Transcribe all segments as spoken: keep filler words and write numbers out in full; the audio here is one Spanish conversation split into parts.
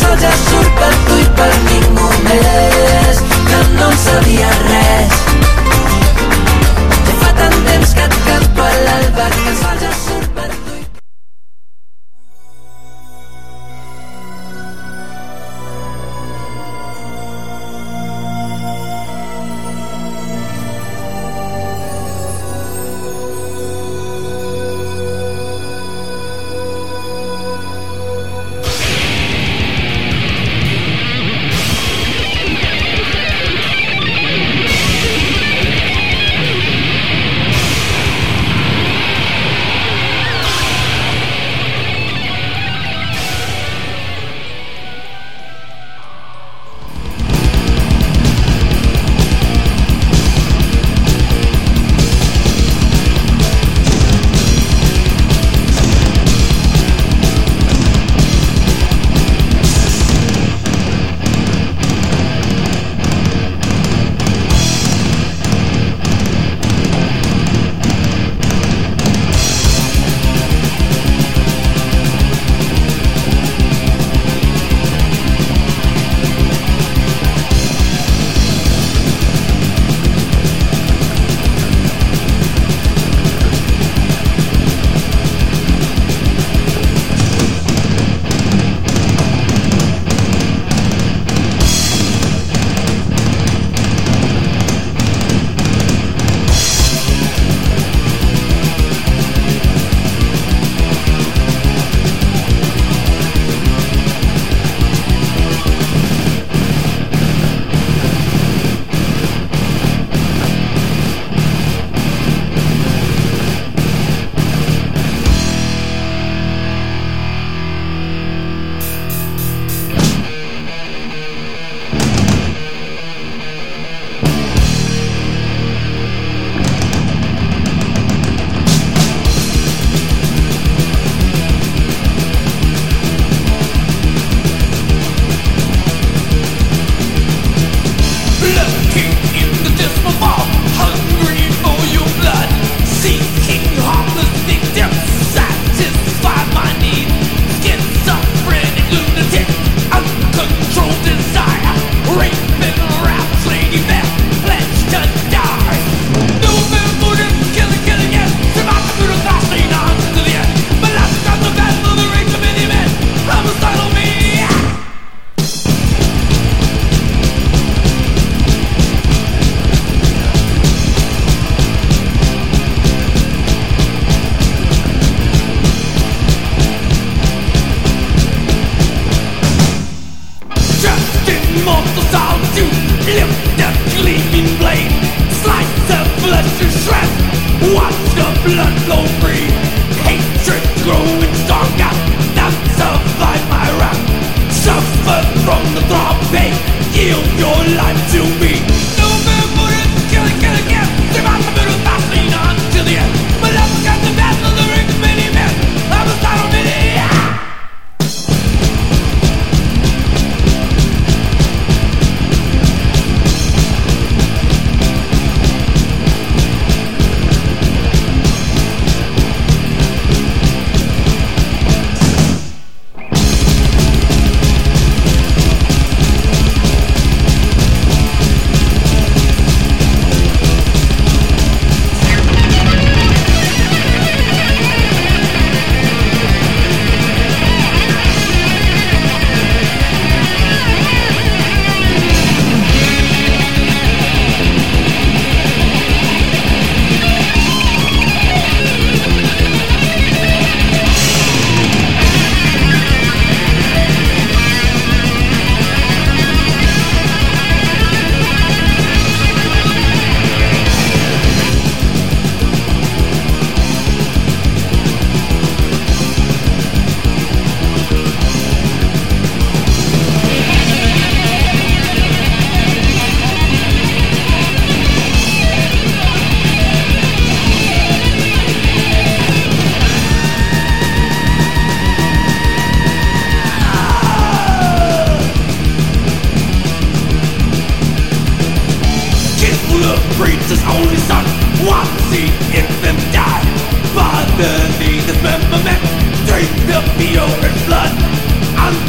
sol ja surt per tu i per ningú més, que no en sabia res. Que fa tant temps que et canto a l'alba, que el sol ja surt per tu i...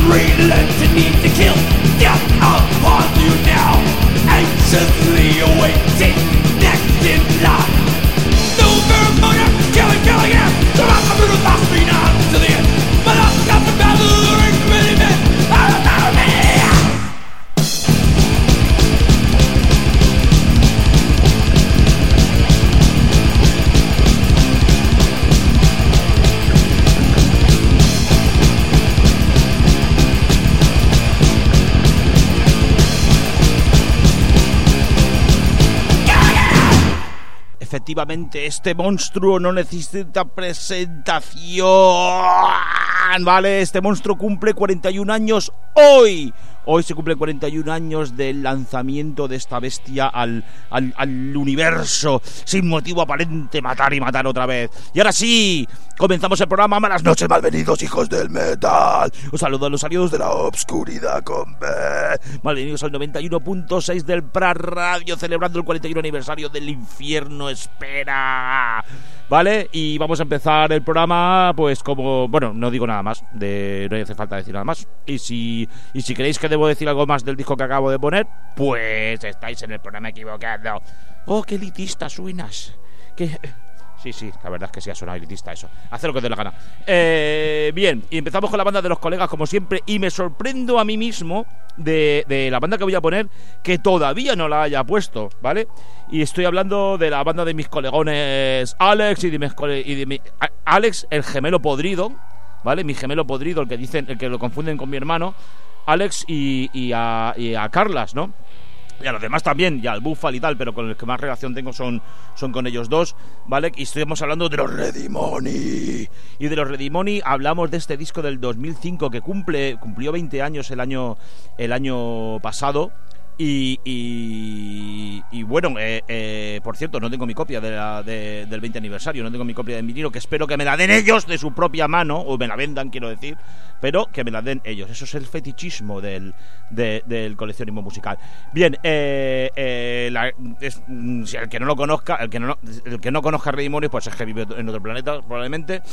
relenting need to kill. Death upon you now, anxiously awaiting next in line. No ceremony, killing, killing it. So I'm a brutal boss me now to the end. But I've got the battle of the ring really bad. I'm a battle man. Efectivamente, este monstruo no necesita presentación, ¿vale? Este monstruo cumple cuarenta y un años hoy. Hoy se cumplen cuarenta y un años del lanzamiento de esta bestia al, al, al universo, sin motivo aparente, matar y matar otra vez. Y ahora sí, comenzamos el programa. Malas noches, malvenidos hijos del metal. Os saludo a los aliados de la obscuridad con B. Malvenidos al noventa y uno punto seis del Pra Radio, celebrando el cuarenta y uno aniversario del Infierno Espera. ¿Vale? Y vamos a empezar el programa, pues como... Bueno, no digo nada más, de, no hace falta decir nada más. Y si, y si queréis que debo decir algo más del disco que acabo de poner, pues estáis en el programa equivocado. Oh, qué elitista suenas. Qué... Sí, sí, la verdad es que sí ha sonado elitista eso. Haz lo que te dé la gana. Eh, bien, y empezamos con la banda de los colegas, como siempre. Y me sorprendo a mí mismo de, de la banda que voy a poner, que todavía no la haya puesto, ¿vale? Y estoy hablando de la banda de mis colegones Alex y de, mis cole- y de mi, Alex, el gemelo podrido, ¿vale? Mi gemelo podrido, el que dicen, el que lo confunden con mi hermano Alex, y, y, a, y a Carlas, ¿no? Y a los demás también, y al Buffal y tal, pero con el que más relación tengo son, son con ellos dos, ¿vale? Y estamos hablando de los Redimoni. Y de los Redimoni hablamos de este disco del dos mil cinco que cumple cumplió veinte años el año, el año pasado. Y, y, y bueno, eh, eh, por cierto, no tengo mi copia de la, de, del veinte aniversario, no tengo mi copia de vinilo, que espero que me la den ellos de su propia mano, o me la vendan, quiero decir, pero que me la den ellos. Eso es el fetichismo del, de, del coleccionismo musical. Bien, eh, eh, la, es, si el que no lo conozca, el que no, el que no conozca Redimoni, pues es que vive en otro planeta, probablemente,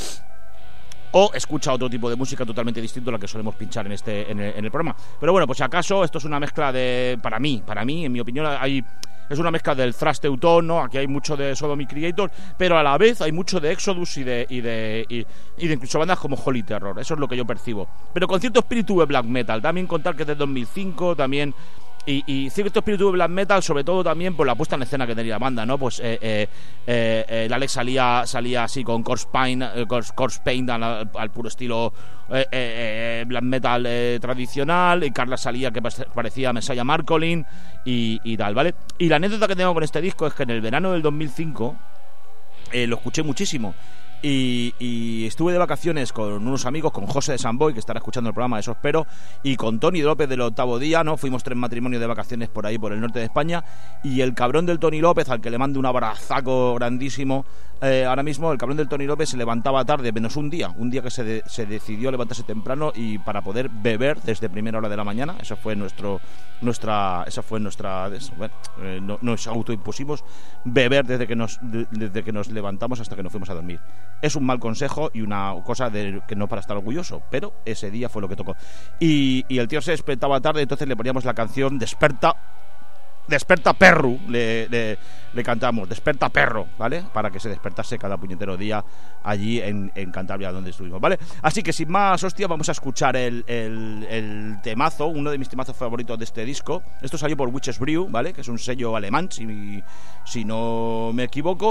o escucha otro tipo de música totalmente distinto a la que solemos pinchar en este en el, en el programa. Pero bueno, pues si acaso esto es una mezcla de... Para mí, para mí, en mi opinión, hay... Es una mezcla del thrash teutón, ¿no? Aquí hay mucho de Sodom y Creator, pero a la vez hay mucho de Exodus y de y de, y, y de incluso bandas como Holy Terror. Eso es lo que yo percibo. Pero con cierto espíritu de black metal. También contar que es de dos mil cinco, también... Y, y cierto espíritu de black metal, sobre todo también por la puesta en escena que tenía la banda, ¿no? Pues eh, eh, eh, el Alex salía salía así con corpse paint, eh, corpse, corpse paint al, al puro estilo eh, eh, black metal eh, tradicional, y Carla salía que parecía Messiah Marcolin y, y tal, ¿vale? Y la anécdota que tengo con este disco es que en el verano del dos mil cinco eh, lo escuché muchísimo. Y, y estuve de vacaciones con unos amigos, con José de Samboy, que estará escuchando el programa, eso espero, y con Tony López del Octavo Día, ¿no? Fuimos tres matrimonios de vacaciones por ahí, por el norte de España, y el cabrón del Tony López, al que le mando un abrazaco grandísimo, eh, ahora mismo el cabrón del Tony López se levantaba tarde, menos un día, un día que se, de, se decidió levantarse temprano y para poder beber desde primera hora de la mañana. Eso fue nuestro, nuestra, esa fue nuestra, bueno, eh, no, nos autoimpusimos beber desde que nos, de, desde que nos levantamos hasta que nos fuimos a dormir. Es un mal consejo y una cosa de que no para estar orgulloso, pero ese día fue lo que tocó. Y, y el tío se despertaba tarde, entonces le poníamos la canción Desperta, Desperta Perro, le, le, le cantamos Desperta Perro, ¿vale? Para que se despertase cada puñetero día allí en, en Cantabria, donde estuvimos, ¿vale? Así que sin más, hostia, vamos a escuchar el, el, el temazo, uno de mis temazos favoritos de este disco. Esto salió por Witches Brew, ¿vale? Que es un sello alemán, si, si no me equivoco.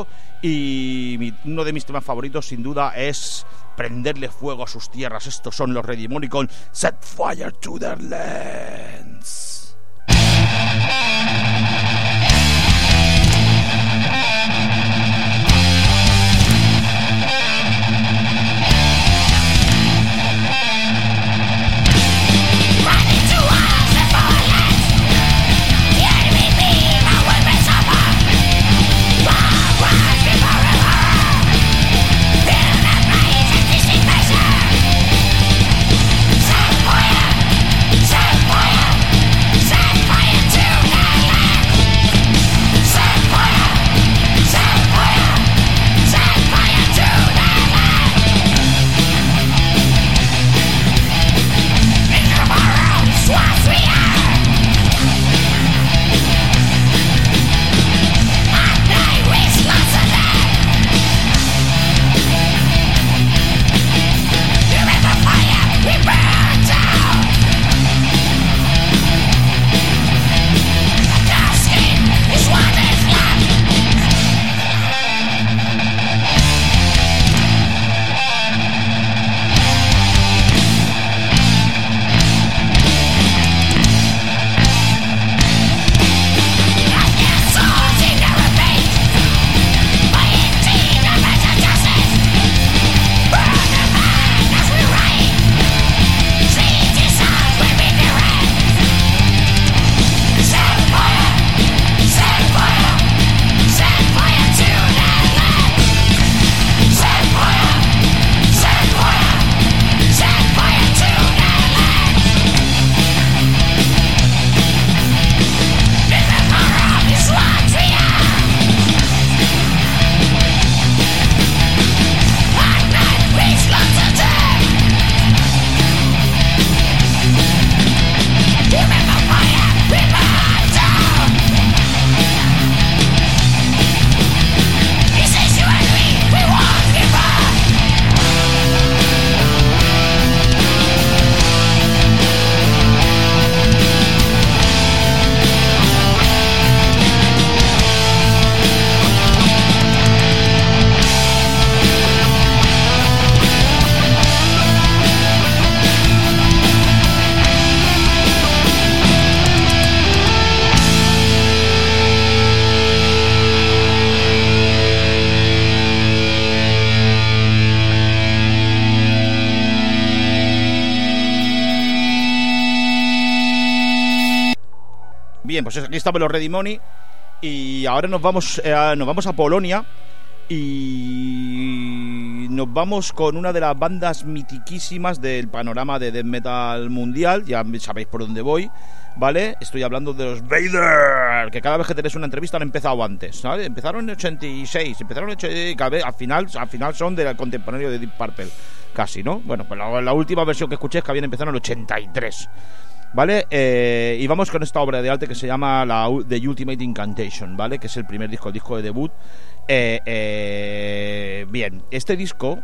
Y mi, uno de mis temas favoritos, sin duda, es prenderle fuego a sus tierras. Estos son los Redimoni con Set Fire to Their Lands. Set fire! Set fire! Bien, pues aquí estamos los Ready Money y ahora nos vamos, eh, nos vamos a Polonia y nos vamos con una de las bandas mitiquísimas del panorama de death metal mundial. Ya sabéis por dónde voy, ¿vale? Estoy hablando de los Vader, que cada vez que tenéis una entrevista han empezado antes, ¿vale? Empezaron en ochenta y seis, empezaron en ochenta y seis, cada vez, al final, al final son del contemporáneo de Deep Purple, casi, ¿no? Bueno, pues la, la última versión que escuché es que habían empezado en el ochenta y tres. ¿Vale? Eh, y vamos con esta obra de arte que se llama la, The Ultimate Incantation, ¿vale? Que es el primer disco, el disco de debut. Eh, eh, bien, este disco,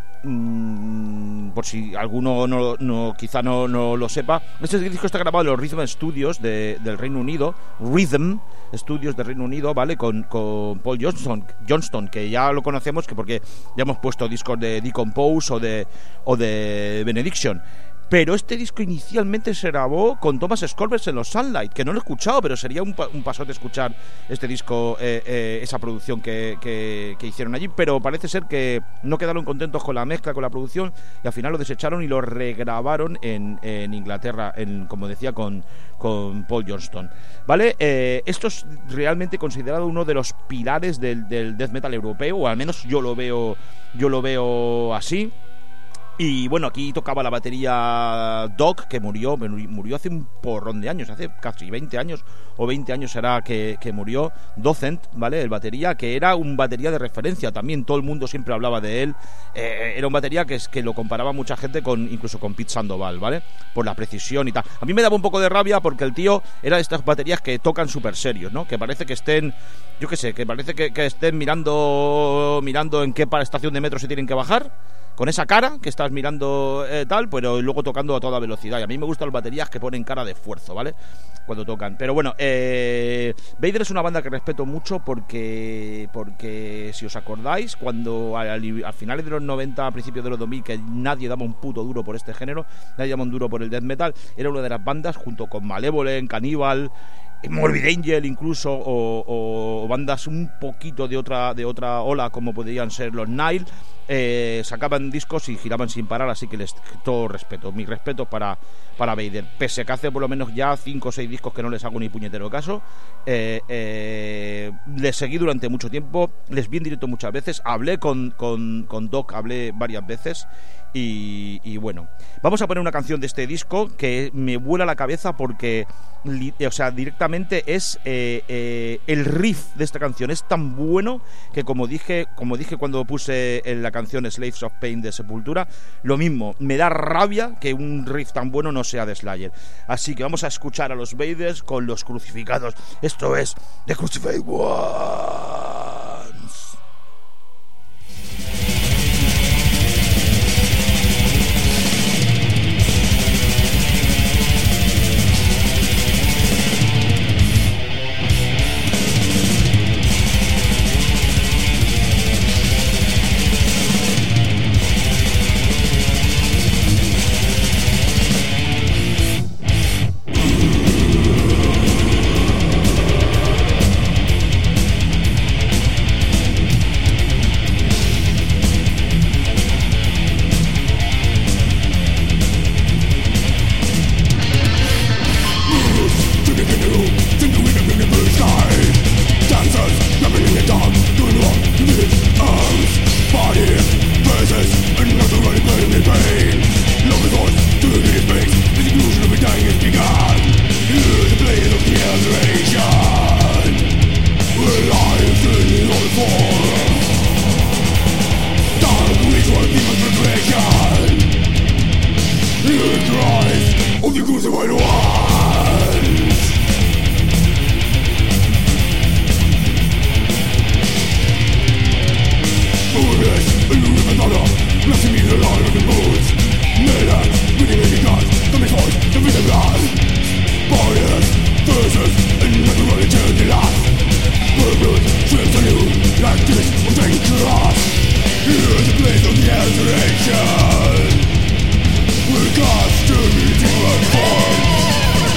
mmm, por si alguno no, no, quizá no, no lo sepa, este disco está grabado en los Rhythm Studios de, del Reino Unido, Rhythm Studios del Reino Unido, ¿vale? Con, con Paul Johnston, Johnston, que ya lo conocemos, que porque ya hemos puesto discos de Decompose o de, o de Benediction. Pero este disco inicialmente se grabó con Thomas Scorvers en los Sunlight, que no lo he escuchado, pero sería un, un pasote escuchar este disco, eh, eh, esa producción que, que, que hicieron allí. Pero parece ser que no quedaron contentos con la mezcla, con la producción, y al final lo desecharon y lo regrabaron en, en Inglaterra, en, como decía, con, con Paul Johnston, ¿vale? Eh, esto es realmente considerado uno de los pilares del, del death metal europeo, o al menos yo lo veo, yo lo veo así. Y bueno, aquí tocaba la batería Doc, que murió murió hace un porrón de años, hace casi veinte años o veinte años será que, que murió. Docent, ¿vale? El batería, que era un batería de referencia también, todo el mundo siempre hablaba de él. Eh, era un batería que, es, que lo comparaba mucha gente con, incluso con Pete Sandoval, ¿vale? Por la precisión y tal. A mí me daba un poco de rabia porque el tío era de estas baterías que tocan súper serios, ¿no? Que parece que estén, yo qué sé, que parece que, que estén mirando, mirando en qué estación de metro se tienen que bajar, con esa cara que estás mirando, eh, tal, pero luego tocando a toda velocidad. Y a mí me gustan las baterías que ponen cara de esfuerzo, ¿vale? Cuando tocan. Pero bueno, eh, Vader es una banda que respeto mucho porque, porque si os acordáis, cuando a, a finales de los noventa, a principios de los dos mil, que nadie daba un puto duro por este género, nadie daba un duro por el death metal, era una de las bandas, junto con Malevolent, Cannibal, Morbid Angel incluso, o, o bandas un poquito de otra de otra ola, como podrían ser los Nile, eh, sacaban discos y giraban sin parar, así que les todo respeto, mi respeto para, para Vader, pese a que hace por lo menos ya cinco o seis discos que no les hago ni puñetero caso. eh, eh, les seguí durante mucho tiempo, les vi en directo muchas veces, hablé con, con, con Doc, hablé varias veces. Y, y bueno, vamos a poner una canción de este disco que me vuela la cabeza porque, o sea, directamente es eh, eh, el riff de esta canción es tan bueno que, como dije, como dije cuando puse en la canción Slaves of Pain de Sepultura, lo mismo, me da rabia que un riff tan bueno no sea de Slayer. Así que vamos a escuchar a los Vaders con los crucificados. Esto es The Crucified Ones. We're God's to be form.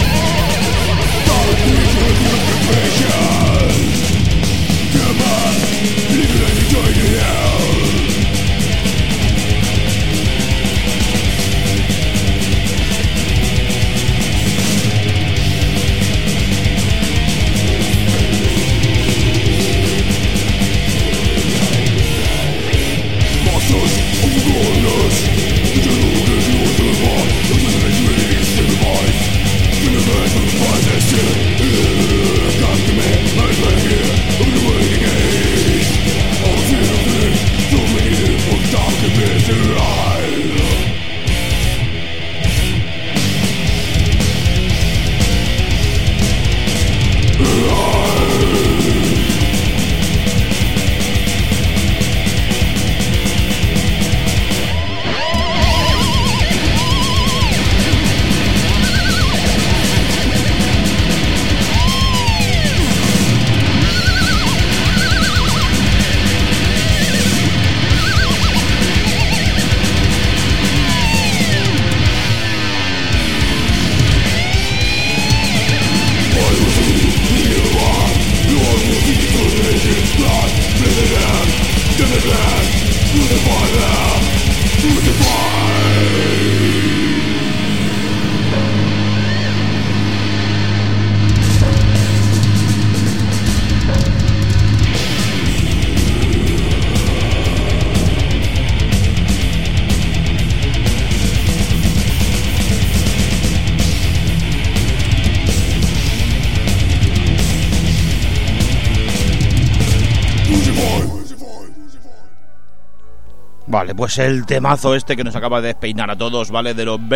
Vale, pues el temazo este que nos acaba de despeinar a todos, ¿vale? De los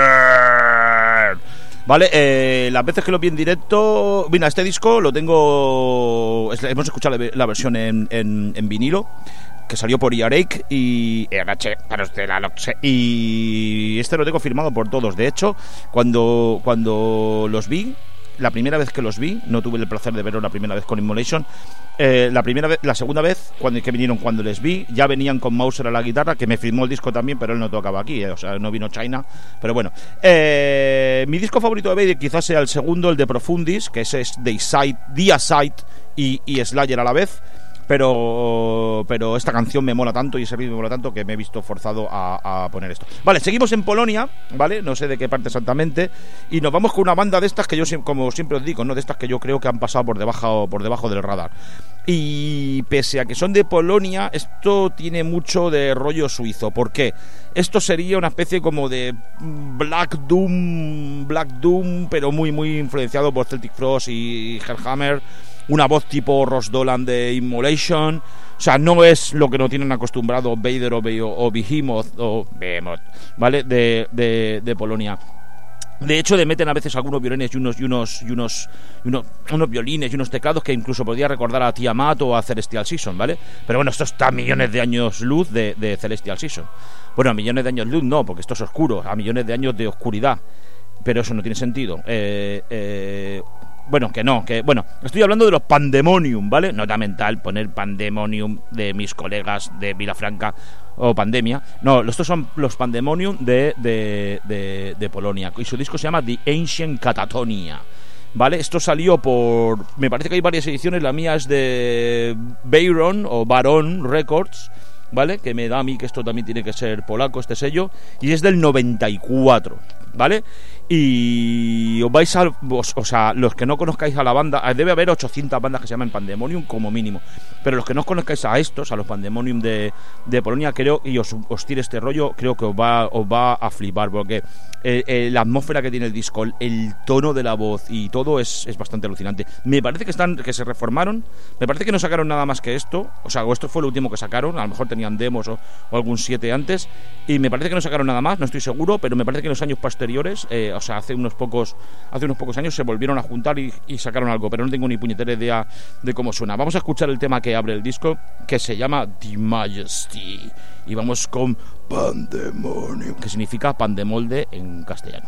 Vader. Vale, eh, las veces que lo vi en directo... Mira, este disco lo tengo... Hemos escuchado la versión en, en, en vinilo, que salió por Earache y... Earache, para usted la noche. Y este lo tengo firmado por todos. De hecho, cuando, cuando los vi... La primera vez que los vi, no tuve el placer de verlo la primera vez con Immolation. Eh, la primera vez, la segunda vez cuando que vinieron, cuando les vi, ya venían con Mauser a la guitarra, que me firmó el disco también, pero él no tocaba aquí, eh, o sea, no vino China. Pero bueno, eh, mi disco favorito de Vader quizás sea el segundo, el de Profundis, que ese es The Aside, The Aside y, y Slayer a la vez. Pero pero esta canción me mola tanto y ese vídeo me mola tanto que me he visto forzado a, a poner esto. Vale, seguimos en Polonia, ¿vale? No sé de qué parte exactamente. Y nos vamos con una banda de estas que yo, como siempre os digo, ¿no? De estas que yo creo que han pasado por debajo, por debajo del radar. Y pese a que son de Polonia, esto tiene mucho de rollo suizo. ¿Por qué? Esto sería una especie como de Black Doom, Black Doom, pero muy, muy influenciado por Celtic Frost y Hellhammer. Una voz tipo Ross Dolan de Immolation. O sea, no es lo que nos tienen acostumbrado Vader o, o Behemoth o Behemoth, ¿vale? De, de, de Polonia. De hecho, le meten a veces algunos violines y unos y unos y unos, y unos, unos violines y unos teclados que incluso podría recordar a Tiamat o a Celestial Season, ¿vale? Pero bueno, esto está a millones de años luz de, de Celestial Season. Bueno, a millones de años luz no, porque esto es oscuro, a millones de años de oscuridad. Pero eso no tiene sentido. Eh... eh Bueno, que no, que bueno, estoy hablando de los Pandemonium, ¿vale? Nota mental, poner Pandemonium de mis colegas de Vilafranca o Pandemia. No, estos son los Pandemonium de, de, de, de Polonia. Y su disco se llama The Ancient Catatonia, ¿vale? Esto salió por... Me parece que hay varias ediciones, la mía es de Bayron o Baron Records, ¿vale? Que me da a mí que esto también tiene que ser polaco, este sello. Y es del noventa y cuatro, ¿vale? Y os vais a... Os, o sea, los que no conozcáis a la banda... Debe haber ochocientas bandas que se llaman Pandemonium como mínimo. Pero los que no conozcáis a estos, a los Pandemonium de, de Polonia, creo, y os, os tire este rollo, creo que os va, os va a flipar. Porque eh, eh, la atmósfera que tiene el disco, el tono de la voz y todo es, es bastante alucinante. Me parece que están que se reformaron. Me parece que no sacaron nada más que esto. O sea, esto fue lo último que sacaron. A lo mejor tenían demos o, o algún siete antes. Y me parece que no sacaron nada más, no estoy seguro. Pero me parece que en los años posteriores... Eh, o sea, hace unos pocos hace unos pocos años se volvieron a juntar y, y sacaron algo, pero no tengo ni puñetera idea de cómo suena. Vamos a escuchar el tema que abre el disco, que se llama The Majesty, y vamos con Pandemonium, que significa pan de molde en castellano.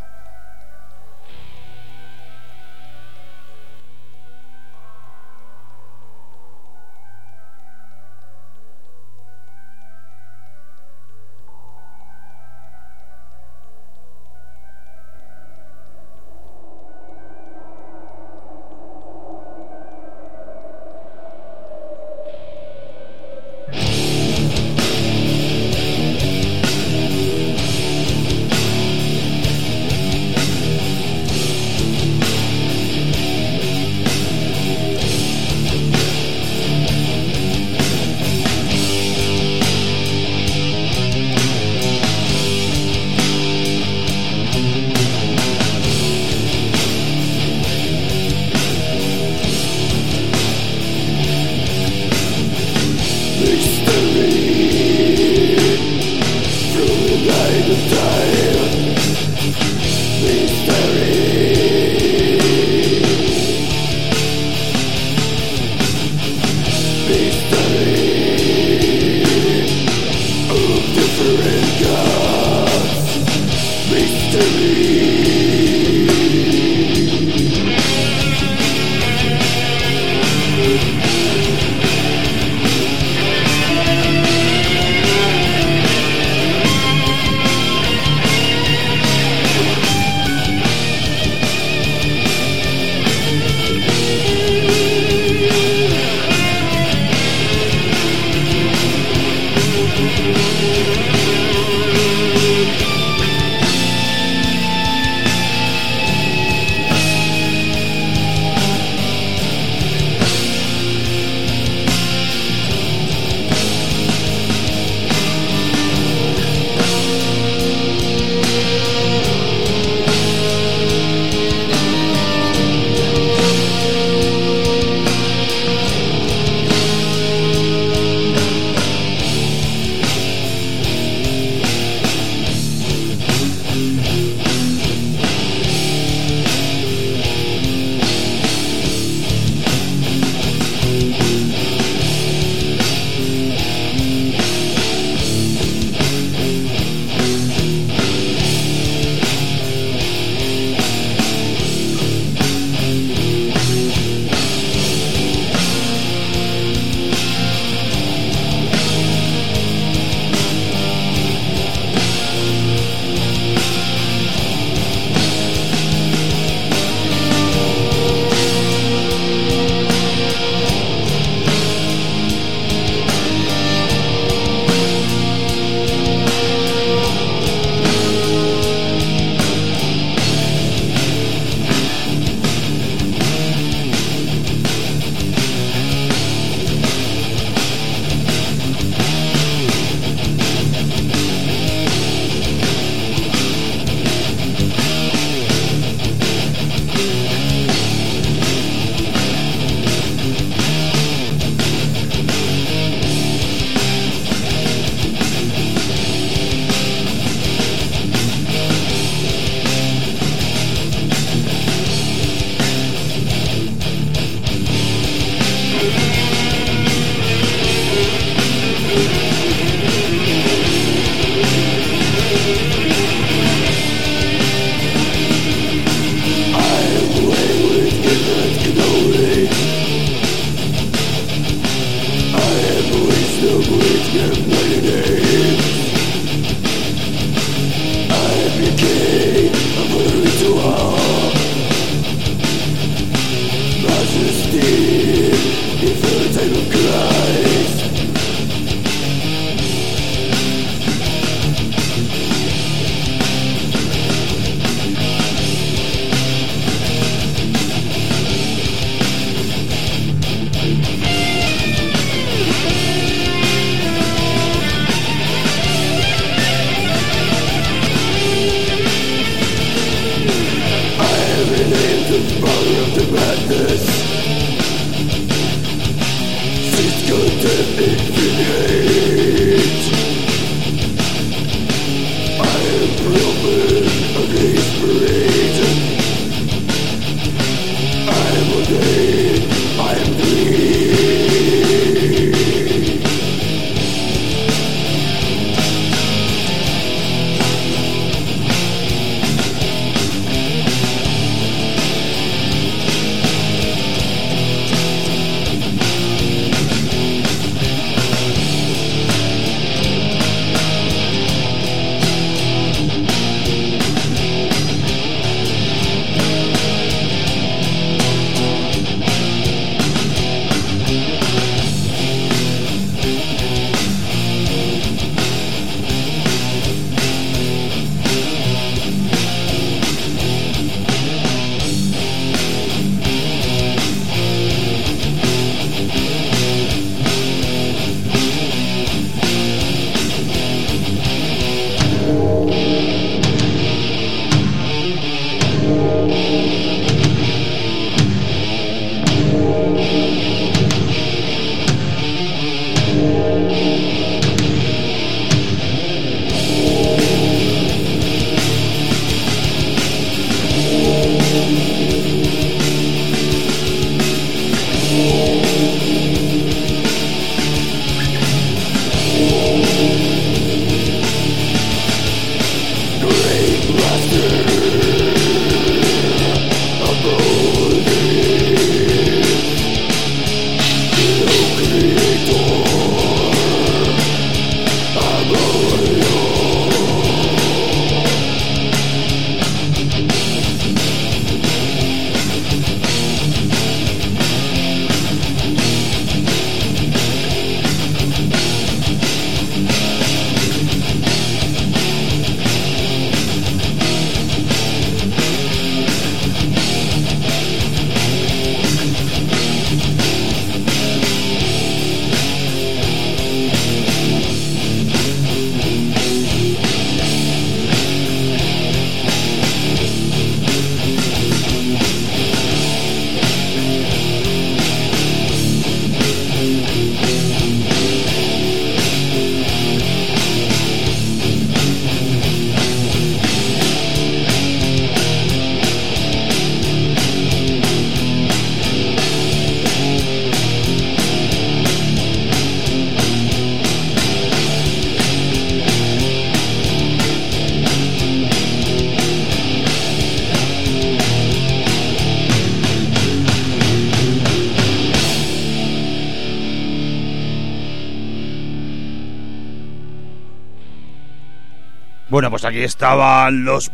Bueno, pues aquí estaban los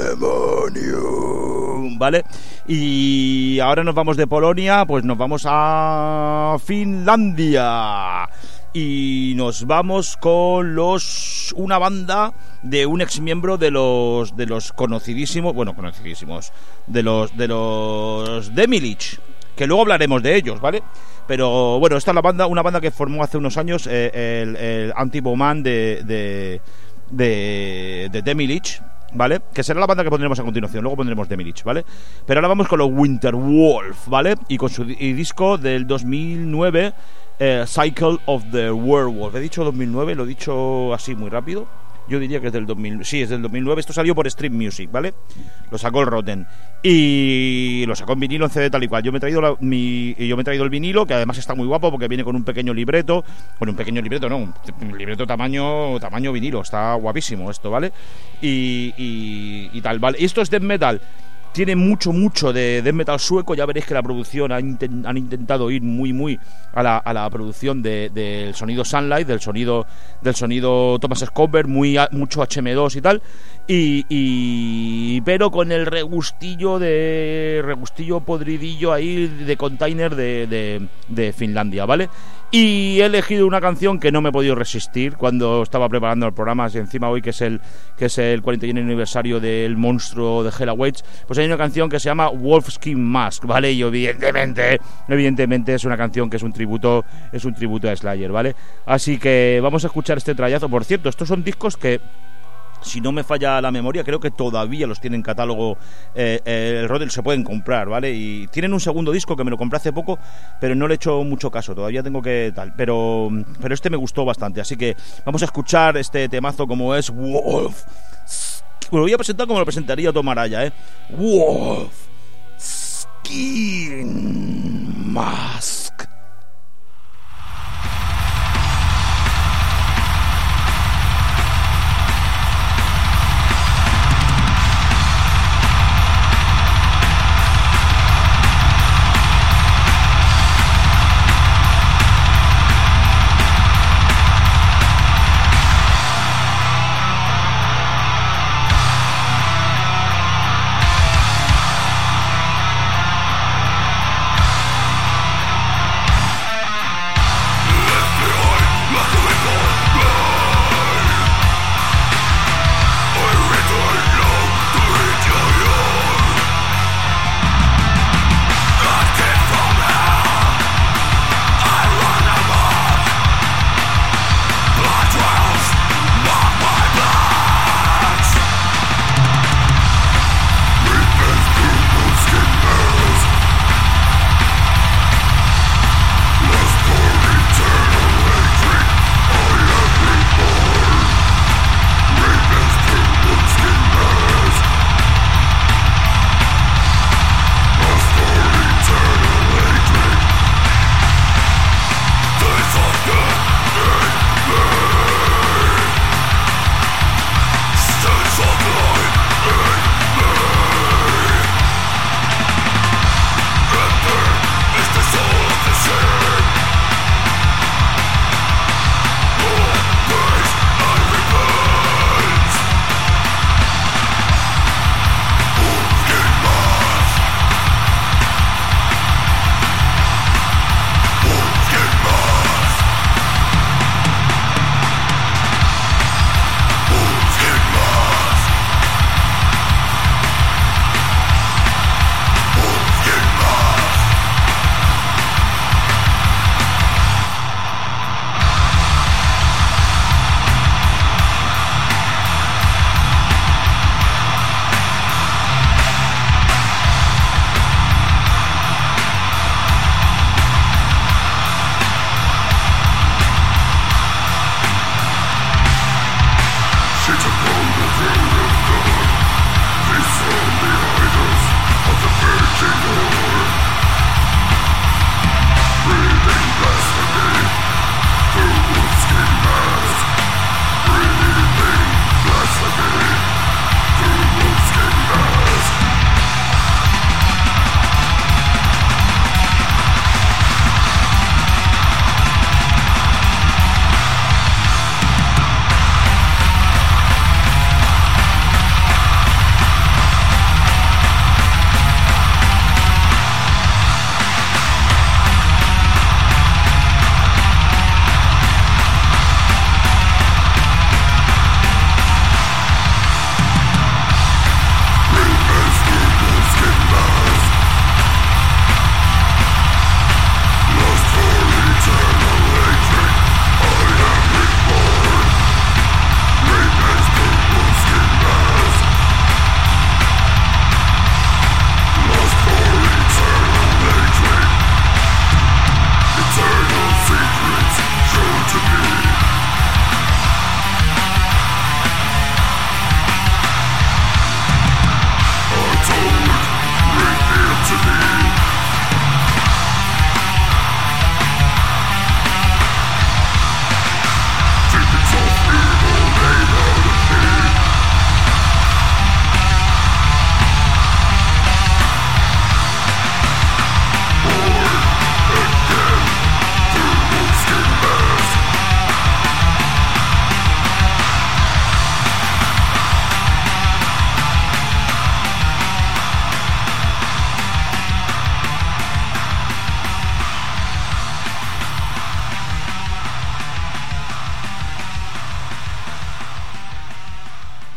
Pandemonium, ¿vale? Y ahora nos vamos de Polonia, pues nos vamos a Finlandia. Y nos vamos con los una banda de un ex miembro de los de los conocidísimos, bueno, conocidísimos, de los de los Demilich, que luego hablaremos de ellos, ¿vale? Pero bueno, esta es la banda, una banda que formó hace unos años eh, el, el Anti-Bowman de de de, de Demilich, ¿vale? Que será la banda que pondremos a continuación, luego pondremos Demilich, ¿vale? Pero ahora vamos con los Winterwolf, ¿vale? Y con su y disco del dos mil nueve, eh, Cycle of the Werewolf. He dicho dos mil nueve, lo he dicho así muy rápido. Yo diría que es del dos mil, sí, es del dos mil nueve. Esto salió por Stream Music, ¿vale? Lo sacó el Rotten y lo sacó en vinilo, en C D, tal y cual. Yo me he traído la, mi, yo me he traído el vinilo, que además está muy guapo porque viene con un pequeño libreto, con un pequeño libreto, no, un libreto tamaño tamaño vinilo. Está guapísimo esto, ¿vale? Y, y, y tal, ¿vale? Y esto es death metal tiene mucho, mucho de death metal sueco. Ya veréis que la producción han, intent, han intentado ir muy, muy a la, a la producción del de, de sonido Sunlight, del sonido del sonido Thomas Scober, muy mucho H M dos y tal, y, y pero con el regustillo de regustillo podridillo ahí de container de, de, de Finlandia, ¿vale? Y he elegido una canción que no me he podido resistir cuando estaba preparando el programa, y encima hoy que es el que es el cuarenta y uno aniversario del monstruo de Hell Awaits, pues hay una canción que se llama Wolfskin Mask, ¿vale? Y evidentemente, evidentemente es una canción que es un tributo, es un tributo a Slayer, ¿vale? Así que vamos a escuchar este trayazo. Por cierto, estos son discos que, si no me falla la memoria, creo que todavía los tiene en catálogo eh, eh, el Rodel, se pueden comprar, ¿vale? Y tienen un segundo disco que me lo compré hace poco, pero no le he hecho mucho caso, todavía tengo que tal, pero, pero este me gustó bastante, así que vamos a escuchar este temazo como es Wolf. Me lo voy a presentar como lo presentaría Tom Araya, ¿eh? Wolf Skin Mask.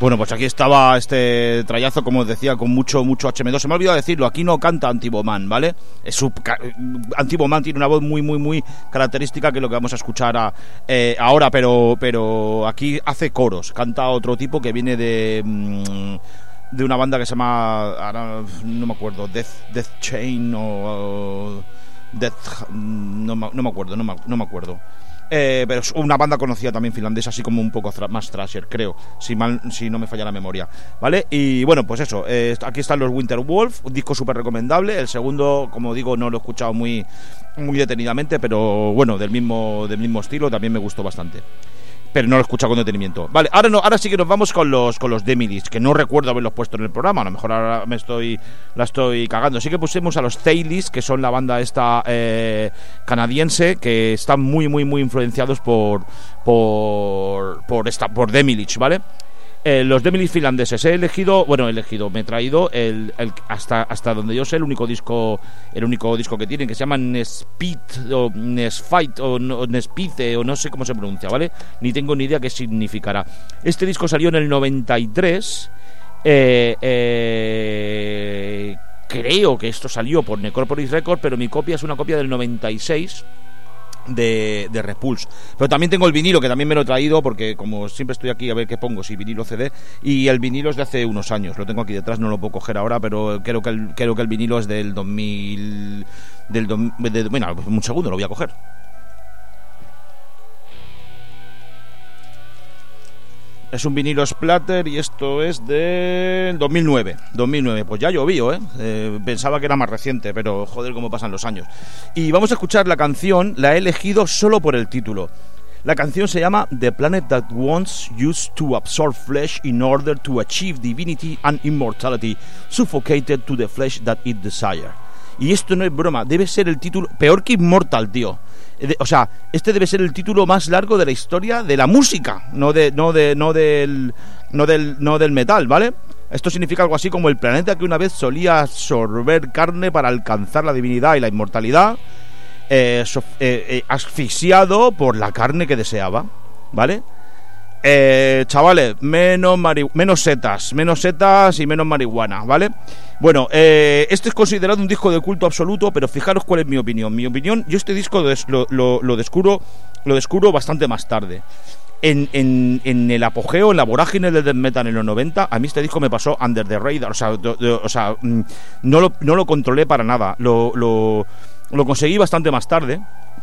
Bueno, pues aquí estaba este trayazo, como os decía, con mucho, mucho H M dos. Se me ha olvidado decirlo, aquí no canta Antiboman, ¿vale? Es su, Antiboman tiene una voz muy, muy, muy característica, que es lo que vamos a escuchar a, eh, ahora, pero, pero aquí hace coros. Canta otro tipo que viene de... Mmm, de una banda que se llama, ahora no me acuerdo, Death, Death Chain o, o Death, no, no me acuerdo, no me, no me acuerdo. Eh, pero es una banda conocida también finlandesa, así como un poco tra- más thrasher, creo, si mal, si no me falla la memoria, ¿vale? Y bueno, pues eso, eh, aquí están los Winter Wolf, un disco súper recomendable. El segundo, como digo, no lo he escuchado muy, muy detenidamente, pero bueno, del mismo, del mismo estilo, también me gustó bastante. Pero no lo he escuchado con detenimiento. Vale, ahora no, ahora sí que nos vamos con los con los Demilis, que no recuerdo haberlos puesto en el programa. A lo mejor ahora me estoy la estoy cagando. Sí que pusimos a los Theilis, que son la banda esta eh, canadiense, que están muy muy muy influenciados por por por esta por Demilich, ¿vale? Eh, los Demilis finlandeses. He elegido, bueno, he elegido, me he traído el, el, hasta hasta donde yo sé el único disco, el único disco que tienen, que se llama Nespit o Nesfight o, o Nespite o no sé cómo se pronuncia, ¿vale? Ni tengo ni idea qué significará. Este disco salió en el noventa y tres. Eh, eh, creo que esto salió por Necropolis Records, pero mi copia es una copia del noventa y seis. De, de Repulse. Pero también tengo el vinilo, que también me lo he traído, porque como siempre estoy aquí a ver qué pongo, si vinilo o C D, y el vinilo es de hace unos años, lo tengo aquí detrás, no lo puedo coger ahora, pero creo que el, creo que el vinilo es del dos mil, del do, de, bueno, un segundo lo voy a coger. Es un vinilo Splatter y esto es del dos mil nueve. dos mil nueve, pues ya llovió, ¿eh? ¿eh? Pensaba que era más reciente, pero joder cómo pasan los años. Y vamos a escuchar la canción, la he elegido solo por el título. La canción se llama The Planet That Once Used to Absorb Flesh in Order to Achieve Divinity and Immortality, Suffocated to the Flesh That It Desire. Y esto no es broma, debe ser el título peor que Immortal, tío. O sea, este debe ser el título más largo de la historia de la música, no de no de no del no del no del metal, ¿vale? Esto significa algo así como el planeta que una vez solía absorber carne para alcanzar la divinidad y la inmortalidad, eh, so, eh, eh, asfixiado por la carne que deseaba, ¿vale? Eh, chavales, menos mari- menos setas, menos setas y menos marihuana, ¿vale? Bueno, eh, este es considerado un disco de culto absoluto, pero fijaros cuál es mi opinión. Mi opinión, yo este disco lo, lo, lo descubro, lo descubro bastante más tarde. En, en, en el apogeo, en la vorágine del death metal en los noventa, a mí este disco me pasó under the radar, o sea, de, de, o sea no, lo, no lo controlé para nada, lo, lo, lo conseguí bastante más tarde.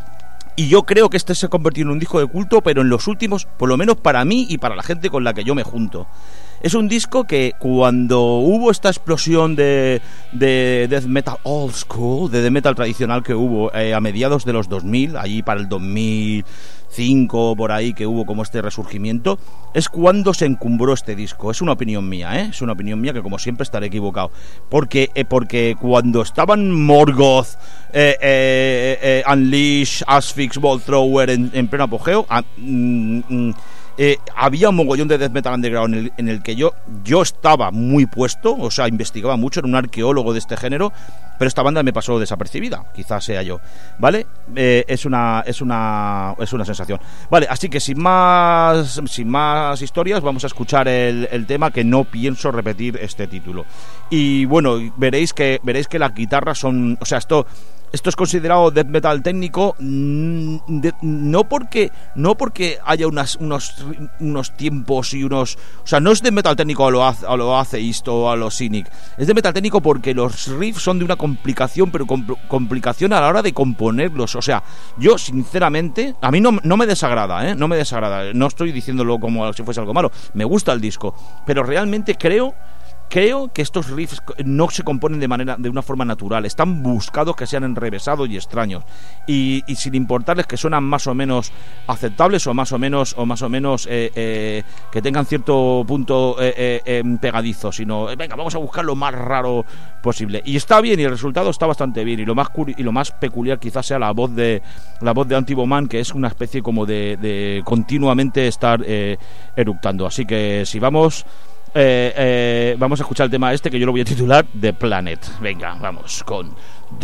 Y yo creo que este se ha convertido en un disco de culto, pero en los últimos, por lo menos para mí y para la gente con la que yo me junto. Es un disco que cuando hubo esta explosión de, de death metal old school, de death metal tradicional que hubo eh, a mediados de los dos mil, allí para el dos mil cinco, por ahí, que hubo como este resurgimiento, es cuando se encumbró este disco. Es una opinión mía, ¿eh? Es una opinión mía que como siempre estaré equivocado. Porque, eh, porque cuando estaban Morgoth, eh, eh, eh, Unleash, Asphyx, Bolt Thrower en, en pleno apogeo, a, mm, mm, Eh, había un mogollón de death metal underground en el, en el que yo yo estaba muy puesto, o sea, investigaba mucho, era un arqueólogo de este género, pero esta banda me pasó desapercibida, quizás sea yo, ¿vale? Eh, es una es una es una sensación, vale, así que sin más sin más historias vamos a escuchar el, el tema, que no pienso repetir este título. Y bueno, veréis que veréis que las guitarras son, o sea, esto Esto es considerado death metal técnico, de, no porque no porque haya unas, unos unos tiempos y unos, o sea, no es death metal técnico a lo, a lo Atheist o a lo Cynic, es death metal técnico porque los riffs son de una complicación, pero compl- complicación a la hora de componerlos. O sea, yo sinceramente, a mí no, no me desagrada, ¿eh? No me desagrada, no estoy diciéndolo como si fuese algo malo, me gusta el disco, pero realmente creo Creo que estos riffs no se componen de manera de una forma natural, están buscados que sean enrevesados y extraños, y, y sin importarles que suenan más o menos aceptables o más o menos o más o menos eh, eh, que tengan cierto punto eh, eh, eh, pegadizo, sino eh, venga, vamos a buscar lo más raro posible. Y está bien, y el resultado está bastante bien, y lo más curi- y lo más peculiar quizás sea la voz de la voz de Antiboman, que es una especie como de, de continuamente estar eh, eructando. Así que si vamos Eh, eh, vamos a escuchar el tema este, que yo lo voy a titular The Planet. Venga, vamos con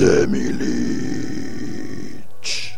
Demilich.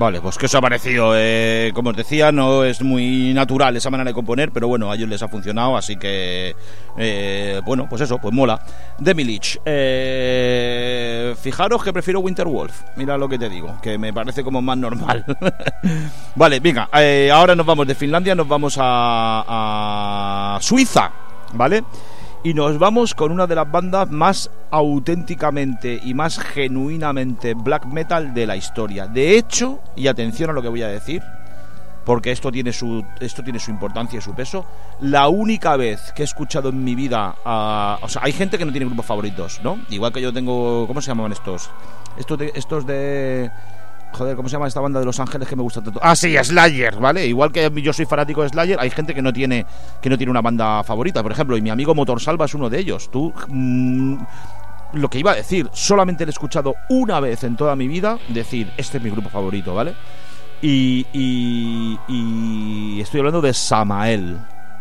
Vale, pues ¿qué os ha parecido? Eh, como os decía, no es muy natural esa manera de componer, pero bueno, a ellos les ha funcionado, así que eh, bueno, pues eso, pues mola. Demilich, eh, fijaros que prefiero Winterwolf, mira lo que te digo, que me parece como más normal. Vale, venga, eh, ahora nos vamos de Finlandia, nos vamos a, a Suiza, ¿vale? Y nos vamos con una de las bandas más auténticamente y más genuinamente black metal de la historia. De hecho, y atención a lo que voy a decir, porque esto tiene su esto tiene su importancia y su peso, la única vez que he escuchado en mi vida a, o sea, hay gente que no tiene grupos favoritos, ¿no? Igual que yo tengo, ¿cómo se llamaban estos? Estos de, estos de Joder, ¿cómo se llama esta banda de Los Ángeles que me gusta tanto? Ah, sí, Slayer, ¿vale? Igual que yo soy fanático de Slayer, hay gente que no tiene que no tiene una banda favorita, por ejemplo, y mi amigo Motorsalva es uno de ellos. Tú, mmm, lo que iba a decir, solamente le he escuchado una vez en toda mi vida decir, este es mi grupo favorito, ¿vale? Y, y, y estoy hablando de Samael,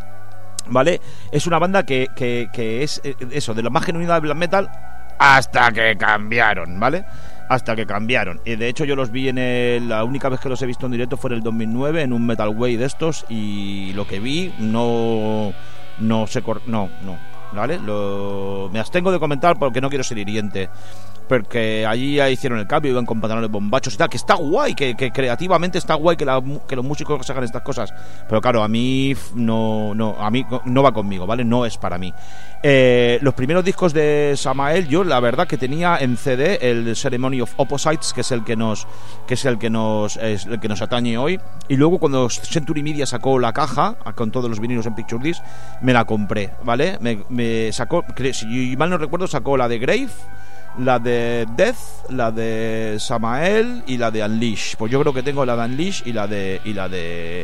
¿vale? Es una banda que, que, que es eso, de la más genuina de black metal hasta que cambiaron, ¿vale? Hasta que cambiaron. Y de hecho yo los vi en el... La única vez que los he visto en directo fue en el dos mil nueve, en un Metal Way de estos, y lo que vi no... No se... Cor- no, no, ¿vale? Lo, me abstengo de comentar porque no quiero ser hiriente. Porque allí hicieron el cambio, iban con pantalones bombachos y tal, que está guay, que, que creativamente está guay que, la, que los músicos hagan estas cosas. Pero claro, a mí no, no, a mí no va conmigo, ¿vale? No es para mí. Eh, los primeros discos de Samael, yo la verdad que tenía en C D el Ceremony of Opposites, que es el que nos, que es el que nos, es el que nos atañe hoy. Y luego cuando Century Media sacó la caja con todos los vinilos en Picture Disc, me la compré, ¿vale? Me, me sacó, si mal no recuerdo, sacó la de Grave, la de Death, la de Samael y la de Unleash. Pues yo creo que tengo la de Unleash y la de y la de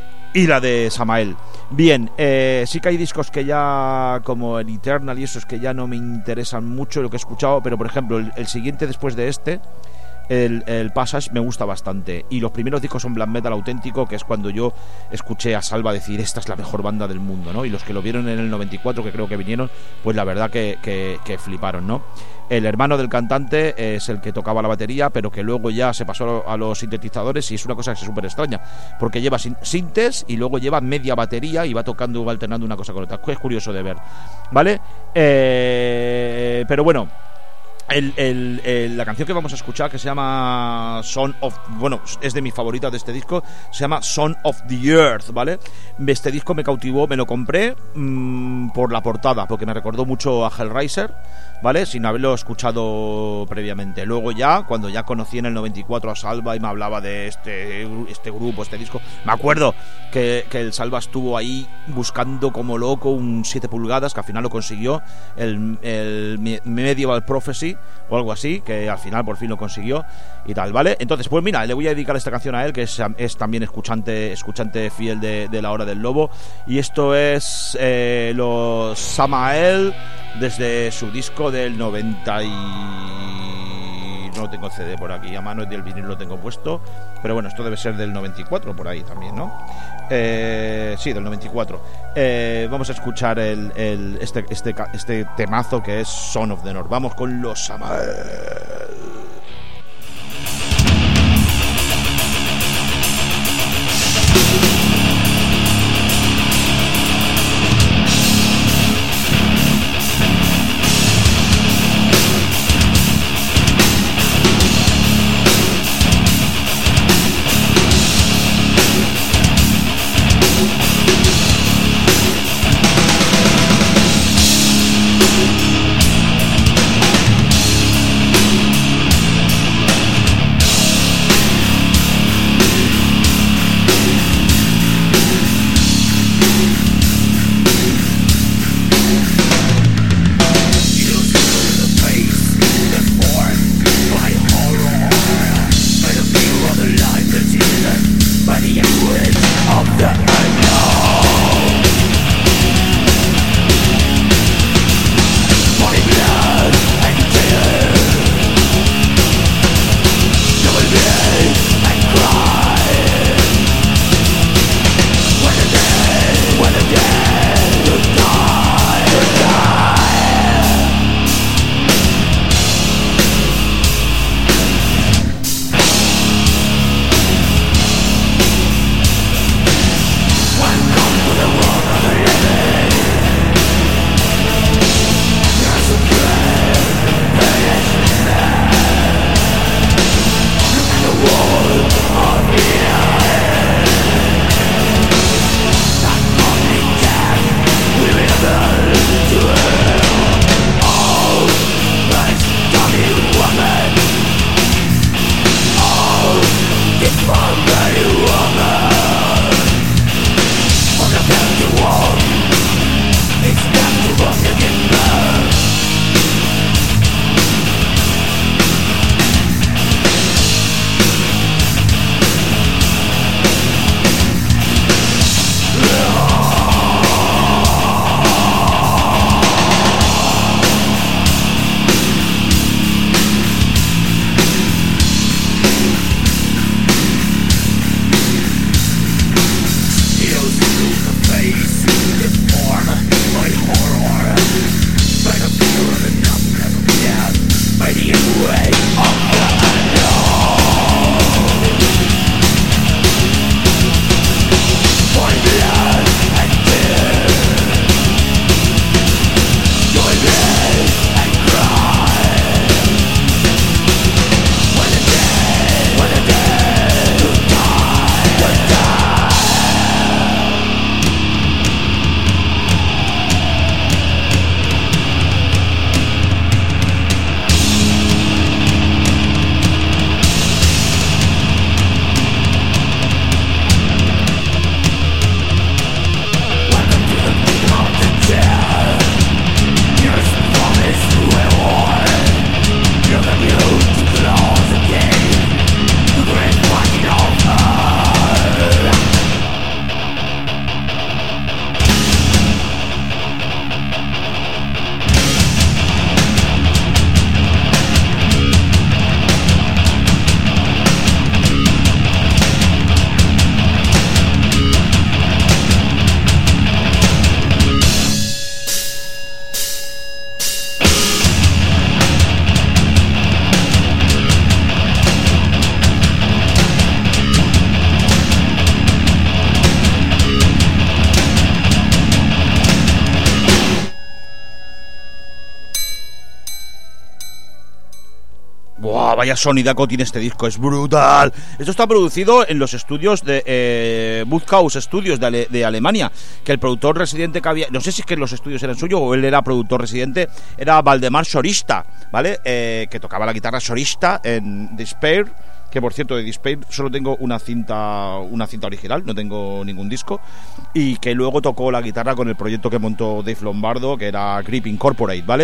y la de Samael. Bien, eh, sí que hay discos que ya, como el Eternal y esos, que ya no me interesan mucho lo que he escuchado, pero por ejemplo el, el siguiente después de este, el, el Passage, me gusta bastante. Y los primeros discos son black metal auténtico, que es cuando yo escuché a Salva decir, esta es la mejor banda del mundo, ¿no? Y los que lo vieron en el noventa y cuatro, que creo que vinieron, pues la verdad que, que, que fliparon, ¿no? El hermano del cantante es el que tocaba la batería, pero que luego ya se pasó a los sintetizadores, y es una cosa que es súper extraña, porque lleva sintes y luego lleva media batería y va tocando, va alternando una cosa con otra. Es curioso de ver, ¿vale? Eh, pero bueno, El, el, el, la canción que vamos a escuchar, que se llama Son of... Bueno, es de mis favoritas de este disco, se llama Son of the Earth, ¿vale? Este disco me cautivó, me lo compré mmm, por la portada, porque me recordó mucho a Hellraiser, ¿vale? Sin haberlo escuchado previamente. Luego ya, cuando ya conocí en el noventa y cuatro a Salva y me hablaba de este, este grupo, este disco, me acuerdo que, que el Salva estuvo ahí buscando como loco un siete pulgadas, que al final lo consiguió, el, el Medieval Prophecy o algo así, que al final por fin lo consiguió y tal, ¿vale? Entonces, pues mira, le voy a dedicar esta canción a él, que es, es también escuchante escuchante fiel de, de La Hora del Lobo, y esto es eh, los Samael desde su disco del noventa y... no tengo C D por aquí a mano, del vinilo lo tengo puesto, pero bueno, esto debe ser del noventa y cuatro por ahí también, ¿no? Eh, sí, del noventa y cuatro. Eh, vamos a escuchar el, el, este, este, este temazo que es Son of the North. Vamos con los Samael. We'll be right back. ¡Buah! Vaya sonidaco tiene este disco, es brutal. Esto está producido en los estudios de eh, Woodhouse Studios de, Ale de Alemania, que el productor residente que había, no sé si es que los estudios eran suyos o él era productor residente, era Valdemar Sorista, ¿vale? Eh, que tocaba la guitarra Sorista en Despair, que por cierto de Despair solo tengo una cinta una cinta original, no tengo ningún disco, y que luego tocó la guitarra con el proyecto que montó Dave Lombardo, que era Grip Incorporate, ¿vale?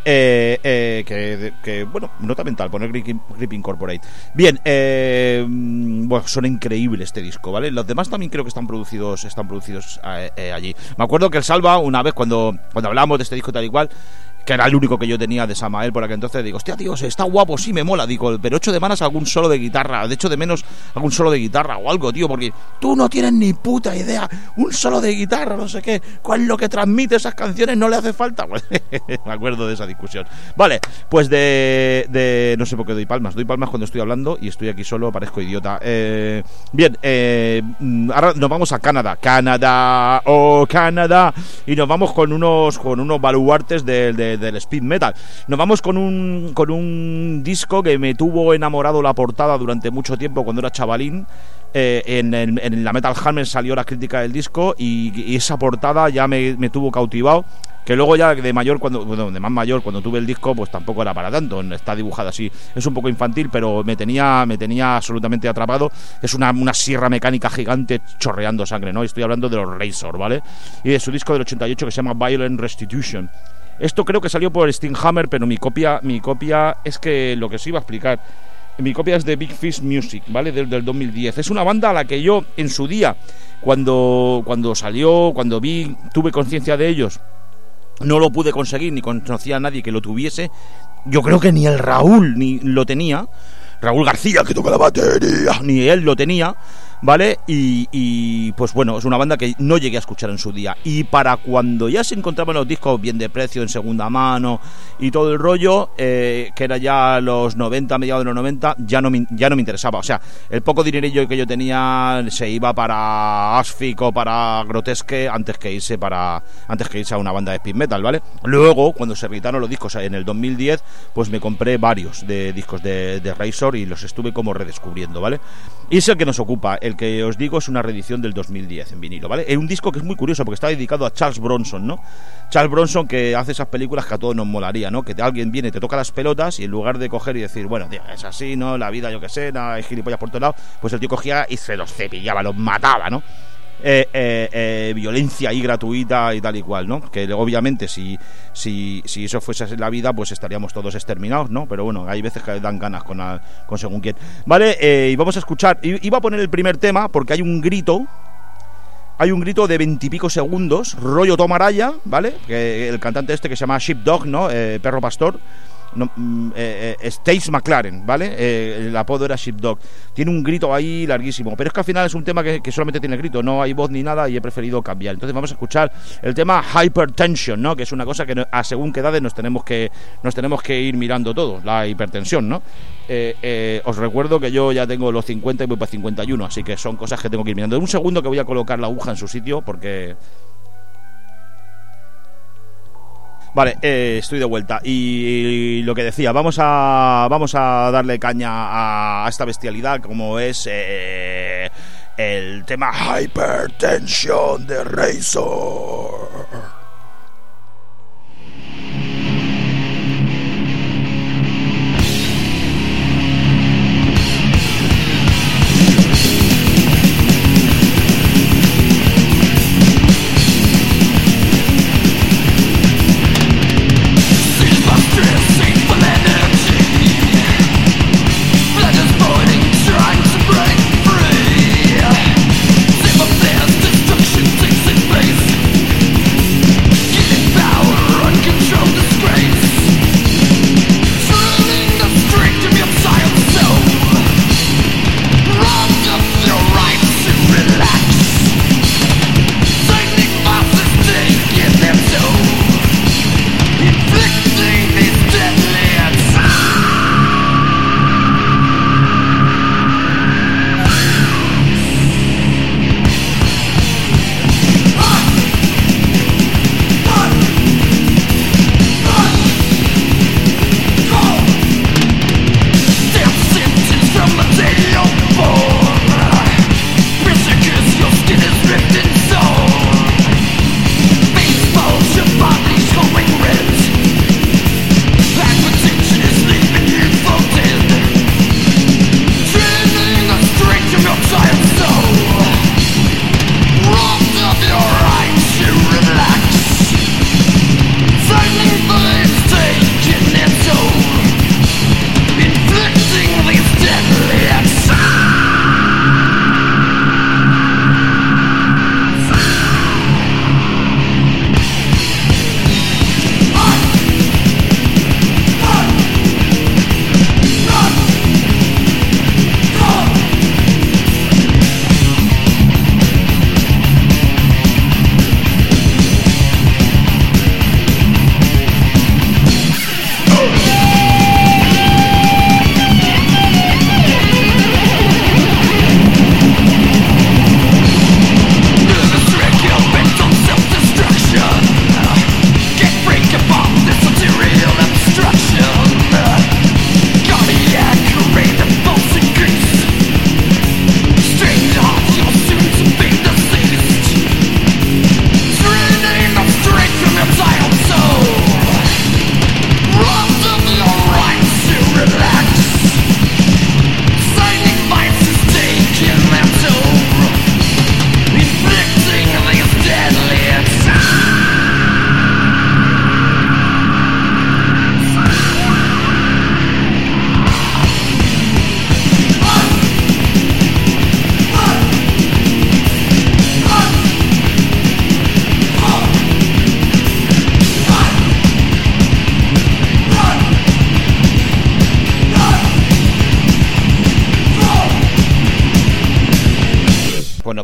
Eh, eh, que, que, bueno, nota mental, poner Grip, Grip Incorporate. Bien, eh, bueno, son increíbles este disco, ¿vale? Los demás también creo que están producidos están producidos eh, eh, allí. Me acuerdo que el Salva, una vez cuando, cuando hablábamos de este disco tal y cual, que era el único que yo tenía de Samael por aquel entonces, digo, hostia, tío, está guapo, sí, me mola, digo, pero echo de manos algún solo de guitarra, de hecho de menos algún solo de guitarra o algo, tío, porque tú no tienes ni puta idea, un solo de guitarra, no sé qué, cuál es lo que transmite esas canciones, no le hace falta. Me acuerdo de esa discusión. Vale, pues de, de no sé por qué doy palmas, doy palmas cuando estoy hablando y estoy aquí solo, parezco idiota. Eh, bien, eh, ahora nos vamos a Canadá, Canadá, oh Canadá, y nos vamos con unos con unos baluartes del de, del speed metal. Nos vamos con un con un disco que me tuvo enamorado la portada durante mucho tiempo cuando era chavalín. Eh, en, en, en la Metal Hammer salió la crítica del disco y, y esa portada ya me, me tuvo cautivado, que luego ya de mayor, cuando bueno, de más mayor, cuando tuve el disco, pues tampoco era para tanto, está dibujada así, es un poco infantil, pero me tenía me tenía absolutamente atrapado. Es una, una sierra mecánica gigante chorreando sangre, ¿no? Estoy hablando de los Razor, ¿vale? Y de su disco del ochenta y ocho que se llama Violent Restitution. Esto creo que salió por Stinghammer, pero mi copia mi copia es que lo que os iba a explicar, mi copia es de Big Fish Music, ¿vale? Del, del dos mil diez. Es una banda a la que yo en su día, cuando, cuando salió, cuando vi, tuve conciencia de ellos, no lo pude conseguir, ni conocía a nadie que lo tuviese. Yo creo que ni el Raúl ni lo tenía. Raúl García, que toca la batería, ni él lo tenía, ¿vale? Y, y pues bueno, es una banda que no llegué a escuchar en su día. Y para cuando ya se encontraban los discos bien de precio, en segunda mano y todo el rollo, eh, que era ya los noventa, mediados de los noventa, ya no, me, ya no me interesaba. O sea, el poco dinerillo que yo tenía se iba para Asphyx o para Grotesque antes que irse para antes que irse a una banda de speed metal, ¿vale? Luego, cuando se editaron los discos en el dos mil diez, pues me compré varios de discos de, de Razor y los estuve como redescubriendo, ¿vale? Y es el que nos ocupa. El que os digo es una reedición del dos mil diez en vinilo, ¿vale? Es un disco que es muy curioso porque está dedicado a Charles Bronson, ¿no? Charles Bronson, que hace esas películas que a todos nos molaría, ¿no? Que te, alguien viene, te toca las pelotas y en lugar de coger y decir, bueno, tío, es así, ¿no? La vida, yo qué sé, no, hay gilipollas por todos lados, pues el tío cogía y se los cepillaba, los mataba, ¿no? Eh, eh, eh, violencia ahí gratuita y tal y cual, ¿no? Que obviamente si, si, si eso fuese la vida, pues estaríamos todos exterminados, ¿no? Pero bueno, hay veces que dan ganas con, a, con según quién. Vale, eh, y vamos a escuchar, iba a poner el primer tema porque hay un grito, hay un grito de veintipico segundos, rollo Tom Araya, ¿vale? Que el cantante este que se llama Sheepdog, ¿no? Eh, perro pastor. No, eh, eh, Stace McLaren, ¿vale? Eh, el apodo era Sheepdog. Tiene un grito ahí larguísimo, pero es que al final es un tema que, que solamente tiene grito, no hay voz ni nada y he preferido cambiar. Entonces vamos a escuchar el tema Hypertension, ¿no? Que es una cosa que a según qué edades nos tenemos que nos tenemos que ir mirando todos, la hipertensión, ¿no? Eh, eh, os recuerdo que yo ya tengo los cincuenta y voy para cincuenta y uno, así que son cosas que tengo que ir mirando. Un segundo que voy a colocar la aguja en su sitio porque... Vale, eh, estoy de vuelta y, y lo que decía, vamos a vamos a darle caña a, a esta bestialidad como es eh, el tema Hypertension de Razor. Destruction takes its place.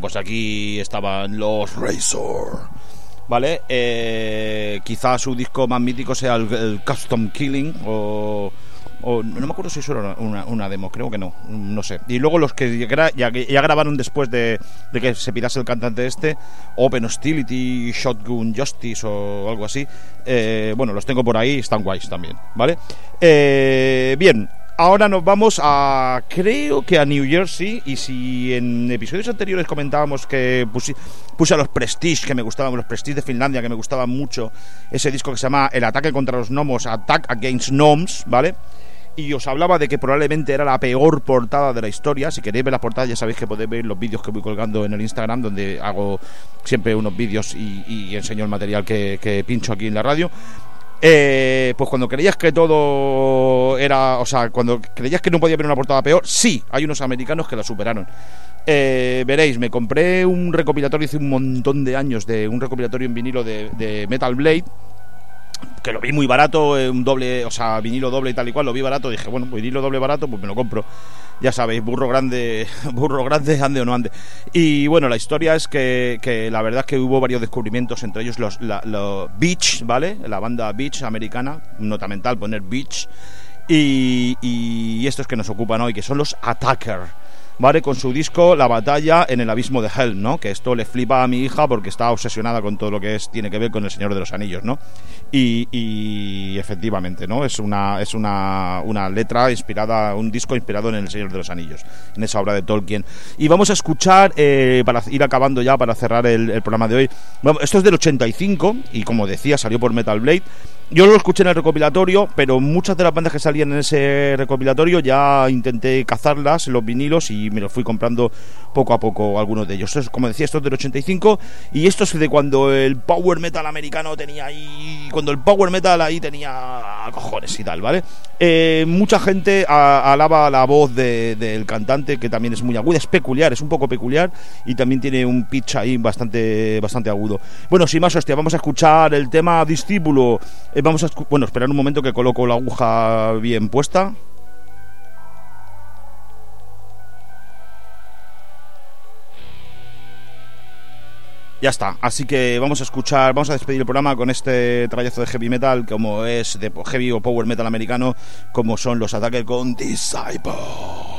pues aquí estaban los Razor, ¿vale? Eh, quizás su disco más mítico sea el, el Custom Killing o... O, no me acuerdo si eso era una, una demo, creo que no, no sé. Y luego los que ya, ya, ya grabaron después de, de que se pirase el cantante este, Open Hostility, Shotgun Justice o algo así, eh, bueno, los tengo por ahí, están guays también, ¿vale? Eh, bien, ahora nos vamos a, creo que a New Jersey. Y si en episodios anteriores comentábamos que puse, puse a los Prestige, que me gustaban, los Prestige de Finlandia, que me gustaban mucho, ese disco que se llama El ataque contra los gnomos, Attack Against Gnomes, ¿vale? Y os hablaba de que probablemente era la peor portada de la historia. Si queréis ver la portada, ya sabéis que podéis ver los vídeos que voy colgando en el Instagram, donde hago siempre unos vídeos y, y enseño el material que, que pincho aquí en la radio. Eh, pues cuando creías que todo era, o sea, cuando creías que no podía haber una portada peor, sí, hay unos americanos que la superaron. Eh, veréis, me compré un recopilatorio hace un montón de años, de un recopilatorio en vinilo de, de Metal Blade, que lo vi muy barato, un doble, o sea, vinilo doble y tal y cual, lo vi barato, dije, bueno, vinilo doble barato, pues me lo compro. Ya sabéis, burro grande, burro grande, ande o no ande. Y bueno, la historia es que, que la verdad es que hubo varios descubrimientos, entre ellos los, la, los Beach, ¿vale? La banda Beach americana, nota mental, poner Beach, y, y estos que nos ocupan hoy, que son los Attacker, ¿vale? Con su disco La batalla en el abismo de Hell, ¿no? Que esto le flipa a mi hija porque está obsesionada con todo lo que es tiene que ver con el Señor de los Anillos, ¿no? Y, y efectivamente, ¿no? Es una es una, una letra inspirada, un disco inspirado en el Señor de los Anillos, en esa obra de Tolkien. Y vamos a escuchar, eh, para ir acabando ya, para cerrar el, el programa de hoy, bueno, esto es del ochenta y cinco y como decía, salió por Metal Blade. Yo lo escuché en el recopilatorio, pero muchas de las bandas que salían en ese recopilatorio ya intenté cazarlas en los vinilos y me los fui comprando poco a poco algunos de ellos. Entonces, como decía, esto es del ochenta y cinco y esto es de cuando el power metal americano tenía ahí, cuando el power metal ahí tenía cojones y tal, ¿vale? Eh, mucha gente a, alaba la voz de, del cantante, que también es muy aguda, es peculiar, es un poco peculiar y también tiene un pitch ahí bastante, bastante agudo. Bueno, sin más, hostia, vamos a escuchar el tema Discípulo. Eh, vamos a, bueno, esperar un momento que coloco la aguja bien puesta. Ya está, así que vamos a escuchar, vamos a despedir el programa con este trayazo de heavy metal, como es de heavy o power metal americano, como son los Attacker con Disciple.